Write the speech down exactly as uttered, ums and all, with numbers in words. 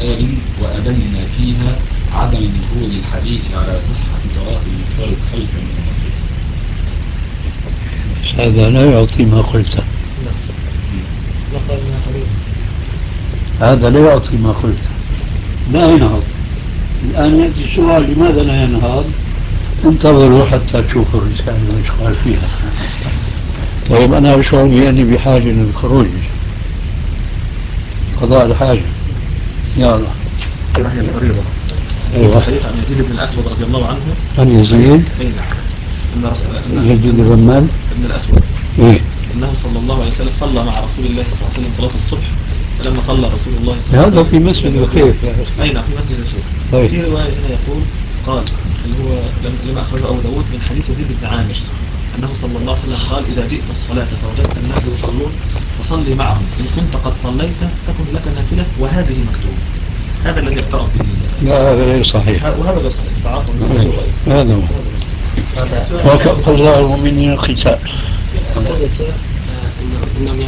سؤال وأبينا فيها عدم نزول الحديث على صحة صلاة المنفرد خلفا من المسجد. هذا لا يعطي ما قلته. هذا لا يعطي ما قلته، لا ينهض. الآن يأتي السؤال لماذا لا ينهض؟ انتظروا حتى تشوفوا الرسالة وش قال فيها. طيب أنا أشعر بأني بحاجة للخروج، قضاء الحاجة. يا الله. هي الفريضة. أيوة. حديث عن يزيد بن الأسود رضي الله عنه. عن يزيد؟ أي نعم. يزيد بن من؟ ابن الأسود. إيه؟ أنه صلى الله عليه وسلم صلى مع رسول الله صلى الله عليه وسلم صلاة الصبح، فلما صلى رسول الله صلى الله عليه وسلم هذا في مسجد الخيف. أي نعم، في مسجد الخيف. طيب. في رواية هنا يقول قال اللي هو لما أخرجه أبو داود من حديث يزيد بن عامر أنه صلى الله عليه وسلم قال إذا جئت الصلاة فوجدت الناس يصلون فصلي معهم، إن كنت قد صليت تكن لك نافلة وهذه مكتوبة. هذا الذي اعترف به. لا هذا غير صحيح. وهذا غير صحيح. تعاطوا هذا هو. وكفى الله المؤمنين القتال.